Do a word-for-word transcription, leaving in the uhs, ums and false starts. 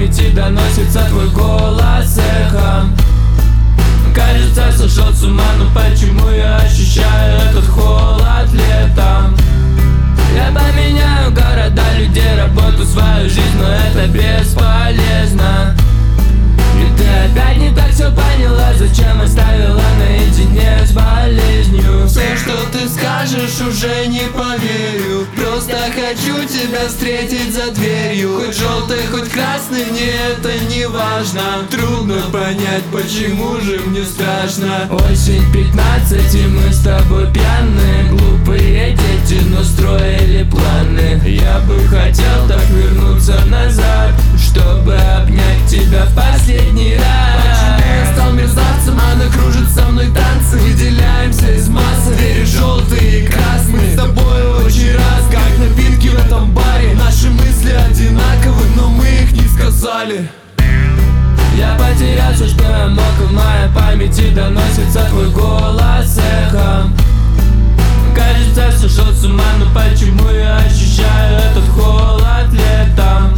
памяти доносится твой голос эхом. Кажется, сошел с ума, но почему я ощущаю этот холод летом? Я поменяю города, людей, работу, свою жизнь, но это бесполезно. И ты опять не так все поняла, зачем оставила наедине с болезнью. Все, что ты скажешь, уже не поверю. Просто хочу тебя встретить за дверью. Хоть желтый, хоть красный, мне это не важно. Трудно понять, почему же мне страшно. Осень пятнадцать, и мы с тобой пьяные. Глупые дети, но строили планы. Я бы хотел так вернуться назад, чтобы обнять тебя в последний раз. Почему я стал мерзавцем, она кружит со мной танцы. Выделяемся из массы, двери желтые и красные. С тобой очень раз, как напитки в этом баре. Наши мысли одинаковы, но мы их не сказали. Я потерял все, что я мог, и в моей памяти доносится твой голос эхом. Кажется, сошел с ума, но почему я ощущаю этот холод летом?